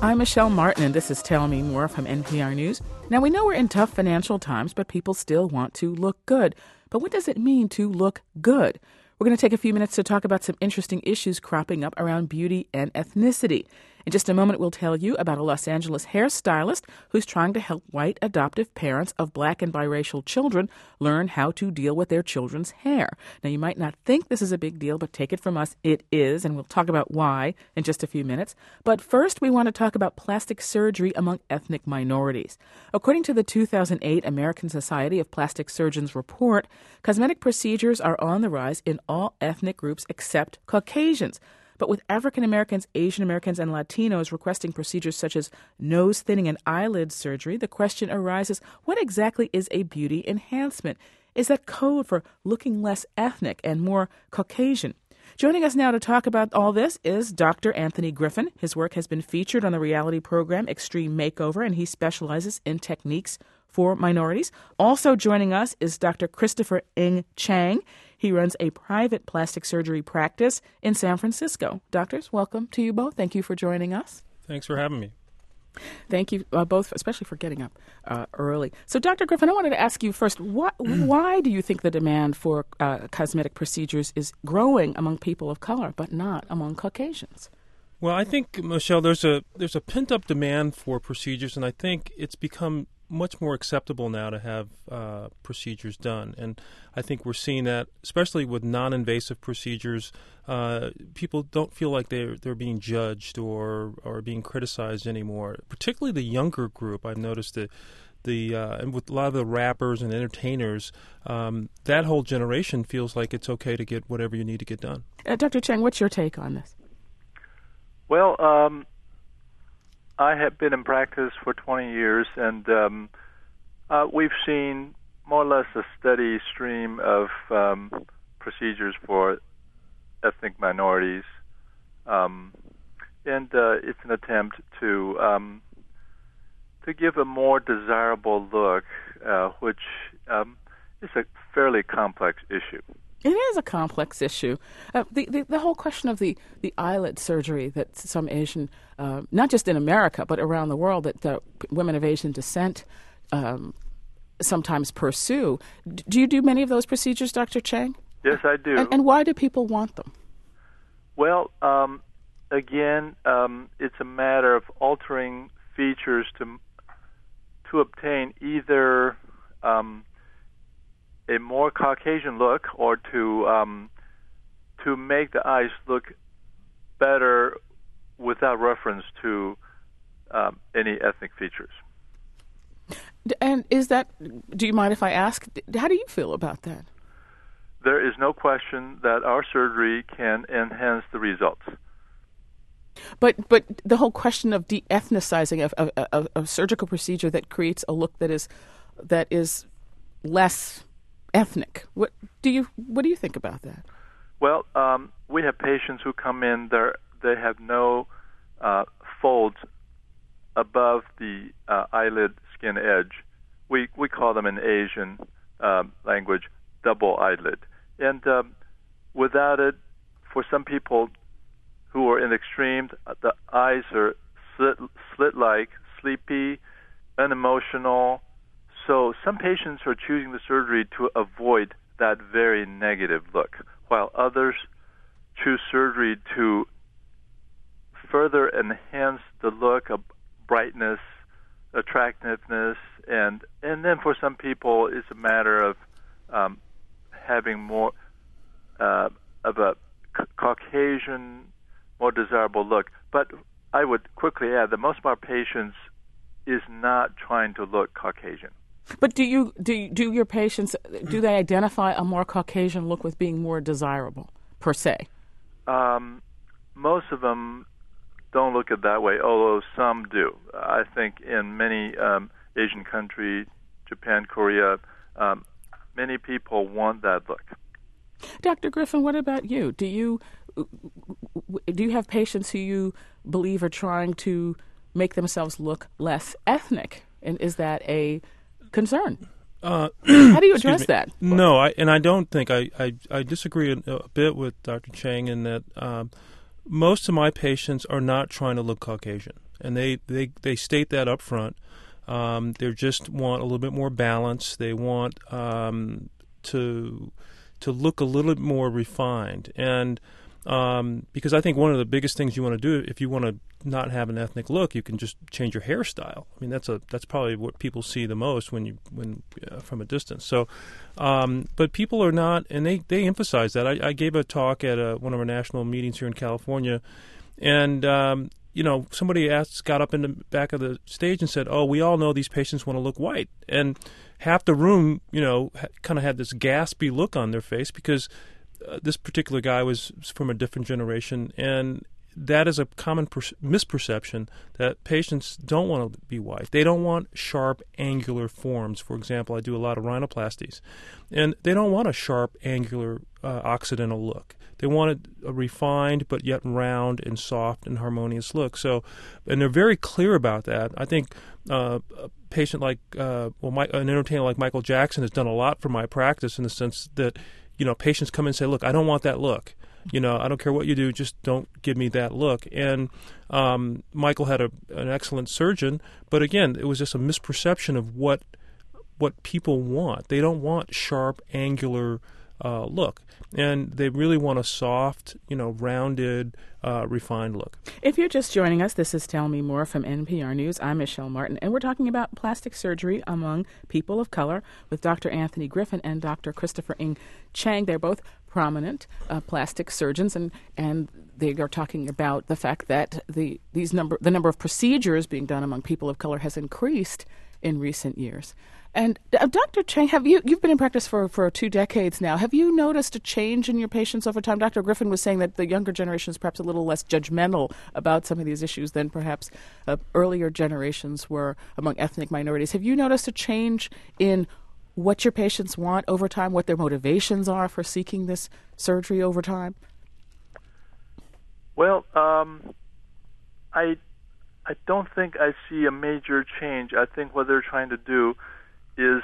I'm Michelle Martin, and this is Tell Me More from NPR News. Now, we know we're in tough financial times, but people still want to look good. But what does it mean to look good? We're going to take a few minutes to talk about some interesting issues cropping up around beauty and ethnicity. In just a moment, we'll tell you about a Los Angeles hairstylist who's trying to help white adoptive parents of black and biracial children learn how to deal with their children's hair. Now, you might not think this is a big deal, but take it from us, it is, and we'll talk about why in just a few minutes. But first, we want to talk about plastic surgery among ethnic minorities. According to the 2008 American Society of Plastic Surgeons report, cosmetic procedures are on the rise in all ethnic groups except Caucasians. But with African Americans, Asian Americans, and Latinos requesting procedures such as nose thinning and eyelid surgery, the question arises, what exactly is a beauty enhancement? Is that code for looking less ethnic and more Caucasian? Joining us now to talk about all this is Dr. Anthony Griffin. His work has been featured on the reality program Extreme Makeover, and he specializes in techniques for minorities. Also joining us is Dr. Christopher Ng Chang. He runs a private plastic surgery practice in San Francisco. Doctors, welcome to you both. Thank you for joining us. Thanks for having me. Thank you both, especially for getting up early. So, Dr. Griffin, I wanted to ask you first, why do you think the demand for cosmetic procedures is growing among people of color but not among Caucasians? Well, I think, Michelle, there's a pent-up demand for procedures, and I think it's become much more acceptable now to have procedures done. And I think we're seeing that, especially with non-invasive procedures, people don't feel like they're being judged or being criticized anymore. Particularly the younger group, I've noticed that and with a lot of the rappers and entertainers, that whole generation feels like it's okay to get whatever you need to get done. Dr. Chang, what's your take on this? Well, I have been in practice for 20 years, and we've seen more or less a steady stream of procedures for ethnic minorities, and it's an attempt to give a more desirable look, which is a fairly complex issue. It is a complex issue. The whole question of the eyelid surgery that some Asian, not just in America, but around the world, that women of Asian descent sometimes pursue. Do you do many of those procedures, Dr. Chang? Yes, I do. And why do people want them? Well, again, it's a matter of altering features to obtain either a more Caucasian look, or to make the eyes look better without reference to any ethnic features. And do you mind if I ask, how do you feel about that? There is no question that our surgery can enhance the results. But the whole question of de-ethnicizing of a surgical procedure that creates a look that is less ethnic. What do you think about that? Well, we have patients who come in. They have no folds above the eyelid skin edge. We call them in Asian language double eyelid. And without it, for some people who are in extremes, the eyes are slit-like, sleepy, unemotional. So some patients are choosing the surgery to avoid that very negative look, while others choose surgery to further enhance the look of brightness, attractiveness, and then for some people it's a matter of having more of a Caucasian, more desirable look. But I would quickly add that most of our patients is not trying to look Caucasian. But do your patients, do they identify a more Caucasian look with being more desirable, per se? Most of them don't look at it that way, although some do. I think in many Asian countries, Japan, Korea, many people want that look. Dr. Griffin, what about you? Do you have patients who you believe are trying to make themselves look less ethnic? And is that a concern? How do you address that? No, I don't think I disagree a bit with Dr. Chang in that most of my patients are not trying to look Caucasian. and they state that up front. They just want a little bit more balance. They want to look a little bit more refined, and because I think one of the biggest things you want to do if you want to not have an ethnic look, you can just change your hairstyle. I mean, that's probably what people see the most when from a distance. So, but people are not, and they emphasize that. I gave a talk at one of our national meetings here in California, and somebody got up in the back of the stage and said, "Oh, we all know these patients want to look white," and half the room, kind of had this gaspy look on their face because this particular guy was from a different generation, and that is a common misperception that patients don't want to be white. They don't want sharp, angular forms. For example, I do a lot of rhinoplasties, and they don't want a sharp, angular, Occidental look. They want a refined but yet round and soft and harmonious look. So, and they're very clear about that. I think a patient like, an entertainer like Michael Jackson has done a lot for my practice in the sense that, patients come in and say, "Look, I don't want that look. I don't care what you do, just don't give me that look." And Michael had an excellent surgeon, but again, it was just a misperception of what people want. They don't want sharp, angular look, and they really want a soft, rounded, refined look. If you're just joining us, this is Tell Me More from NPR News. I'm Michelle Martin, and we're talking about plastic surgery among people of color with Dr. Anthony Griffin and Dr. Christopher Ng Chang. They're both prominent plastic surgeons, and they are talking about the fact that the number of procedures being done among people of color has increased in recent years. And Dr. Chang, you've been in practice for 2 decades now. Have you noticed a change in your patients over time? Dr. Griffin was saying that the younger generation is perhaps a little less judgmental about some of these issues than perhaps earlier generations were among ethnic minorities. Have you noticed a change in what your patients want over time, what their motivations are for seeking this surgery over time? Well, I don't think I see a major change. I think what they're trying to do is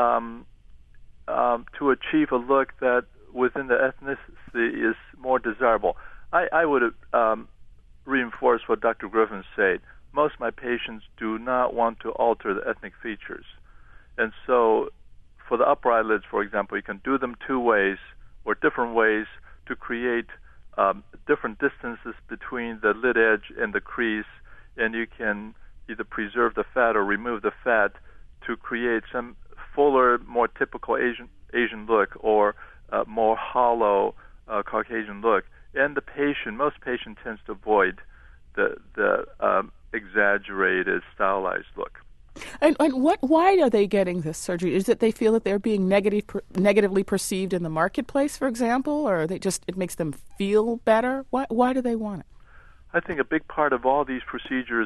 to achieve a look that within the ethnicity is more desirable. I would reinforce what Dr. Griffin said. Most of my patients do not want to alter the ethnic features. And so for the upper eyelids, for example, you can do them 2 ways or different ways to create different distances between the lid edge and the crease, and you can either preserve the fat or remove the fat to create some fuller, more typical Asian look or more hollow Caucasian look. And most patient tends to avoid the exaggerated, stylized look. And why are they getting this surgery? Is it they feel that they're being negatively perceived in the marketplace, for example, or it makes them feel better? Why do they want it? I think a big part of all these procedures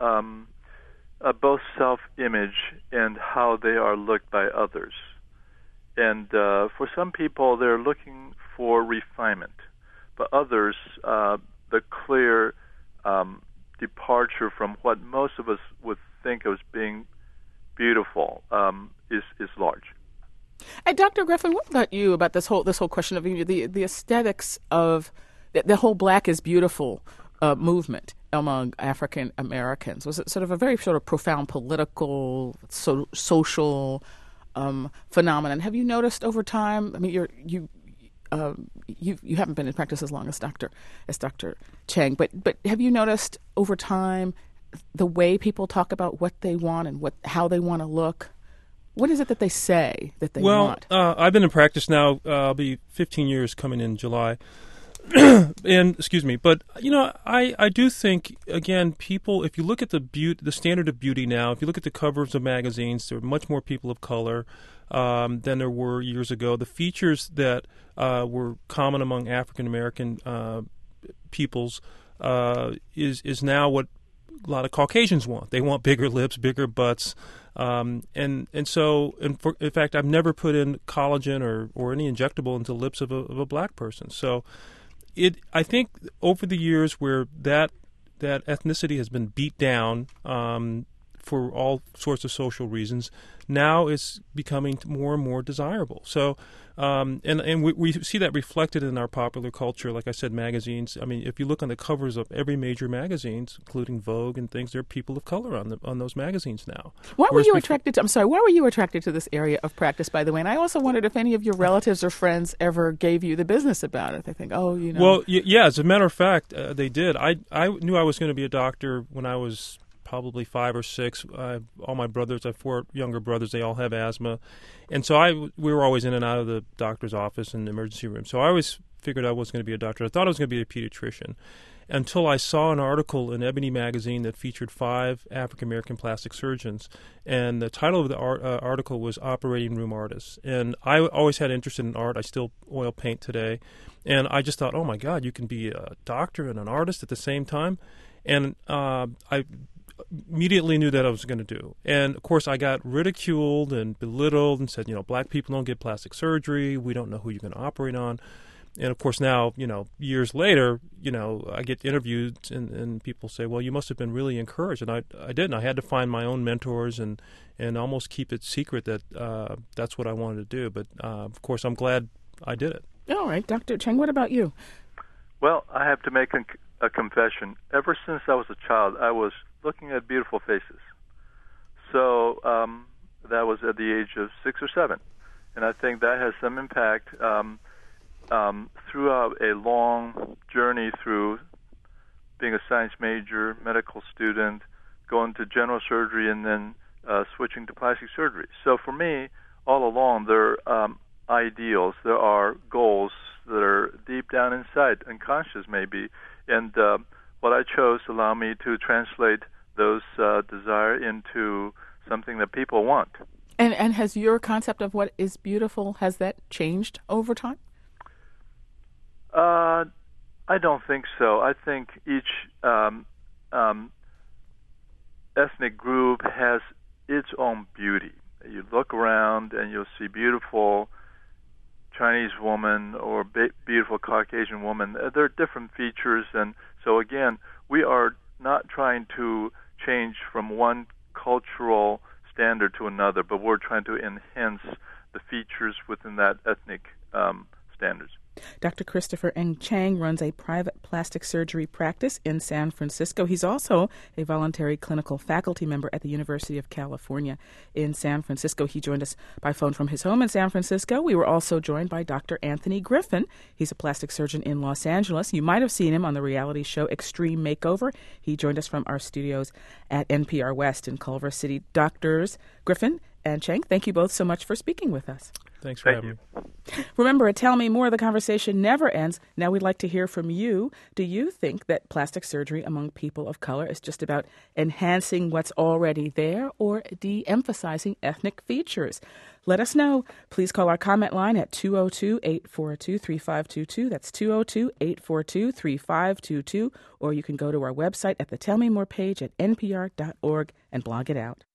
both self-image and how they are looked by others. And for some people, they're looking for refinement. But others, the clear departure from what most of us would think of as being beautiful is large. And Dr. Griffin, what about you about this whole question of the aesthetics of the whole Black is Beautiful movement among African Americans? Was it sort of a very sort of profound political, social phenomenon? Have you noticed over time? I mean, you haven't been in practice as long as Dr. Chang, but have you noticed over time the way people talk about what they want and how they want to look? What is it that they say that they want? Well, I've been in practice now. I'll be 15 years coming in July. And excuse me, but I do think, again, people, if you look at the standard of beauty now, if you look at the covers of magazines, there are much more people of color than there were years ago. The features that were common among African American peoples is now what a lot of Caucasians want. They want bigger lips, bigger butts, in fact, I've never put in collagen or any injectable into the lips of a Black person. So I think over the years where that ethnicity has been beat down for all sorts of social reasons, now it's becoming more and more desirable. So, and we see that reflected in our popular culture. Like I said, magazines. I mean, if you look on the covers of every major magazines, including Vogue and things, there are people of color on those magazines now. Why were you attracted to? I'm sorry. Why were you attracted to this area of practice? By the way, and I also wondered if any of your relatives or friends ever gave you the business about it. They think, oh, you know. Well, yeah. As a matter of fact, they did. I knew I was going to be a doctor when I was probably 5 or 6. All my brothers, I have 4 younger brothers, they all have asthma. And so we were always in and out of the doctor's office and the emergency room. So I always figured I was going to be a doctor. I thought I was going to be a pediatrician until I saw an article in Ebony magazine that featured 5 African-American plastic surgeons. And the title of the article was Operating Room Artists. And I always had interest in art. I still oil paint today. And I just thought, oh, my God, you can be a doctor and an artist at the same time. And I immediately knew that I was going to do. And, of course, I got ridiculed and belittled and said, black people don't get plastic surgery. We don't know who you're going to operate on. And, of course, now, years later, I get interviewed and people say, well, you must have been really encouraged. And I didn't. I had to find my own mentors and almost keep it secret that that's what I wanted to do. But, of course, I'm glad I did it. All right. Dr. Cheng, what about you? Well, I have to make a confession. Ever since I was a child, I was looking at beautiful faces. So that was at the age of 6 or 7. And I think that has some impact throughout a long journey through being a science major, medical student, going to general surgery, and then switching to plastic surgery. So for me, all along, there are ideals. There are goals that are deep down inside, unconscious maybe. And what I chose allowed me to translate those desire into something that people want. And has your concept of what is beautiful, has that changed over time? I don't think so. I think each ethnic group has its own beauty. You look around and you'll see beautiful Chinese woman or beautiful Caucasian woman. There are different features, and so again, we are not trying to change from one cultural standard to another, but we're trying to enhance the features within that ethnic standards. Dr. Christopher Ng Chang runs a private plastic surgery practice in San Francisco. He's also a voluntary clinical faculty member at the University of California in San Francisco. He joined us by phone from his home in San Francisco. We were also joined by Dr. Anthony Griffin. He's a plastic surgeon in Los Angeles. You might have seen him on the reality show Extreme Makeover. He joined us from our studios at NPR West in Culver City. Doctors Griffin and Chang, thank you both so much for speaking with us. Thanks for having me. Remember, at Tell Me More, the conversation never ends. Now we'd like to hear from you. Do you think that plastic surgery among people of color is just about enhancing what's already there or de-emphasizing ethnic features? Let us know. Please call our comment line at 202-842-3522. That's 202-842-3522. Or you can go to our website at the Tell Me More page at npr.org and blog it out.